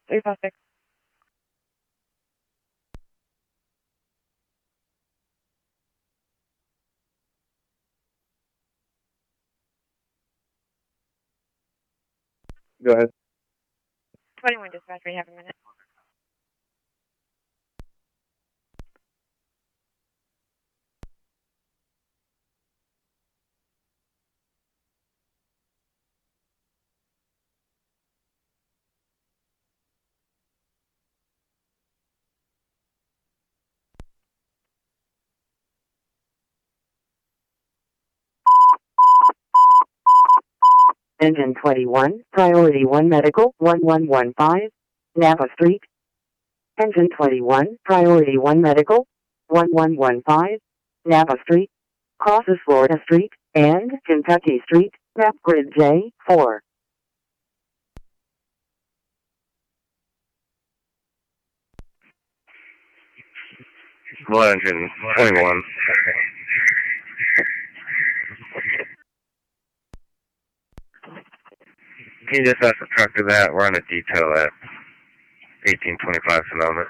356. Go ahead. 21 dispatch, we have a minute. Engine 21, Priority 1 Medical, 1115, Napa Street. Engine 21, Priority 1 Medical, 1115, Napa Street, crosses Florida Street and Kentucky Street, map grid J4. Engine 21. Can you just ask the trucker that? We're on a detail at 1825 Sonoma.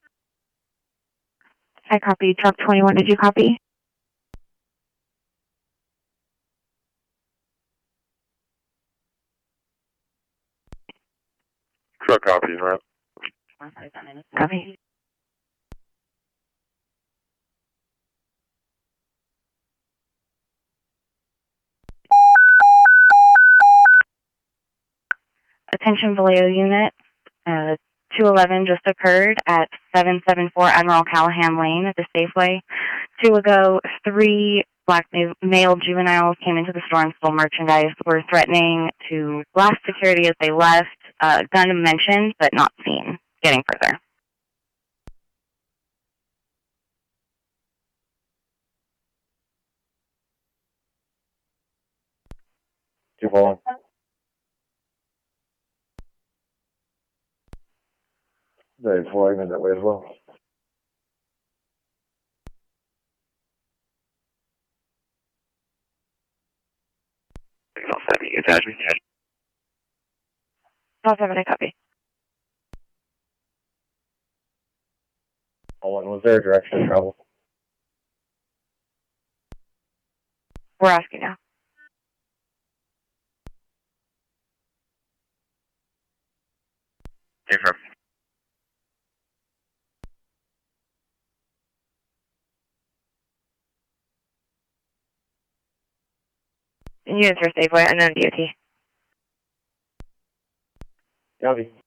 I copy. Truck 21, did you copy? Truck copy, right? Copy. Attention Vallejo unit, 211 just occurred at 774 Admiral Callahan Lane at the Safeway. 2 ago, 3 black male juveniles came into the store and stole merchandise, were threatening to blast security as they left. Gun mentioned, but not seen. Getting further. Too long. Very flying that way as well. Attachment. I'll have a copy. Was there a direction of travel? We're asking now. Different. Units for Safeway, unknown DOT. Copy.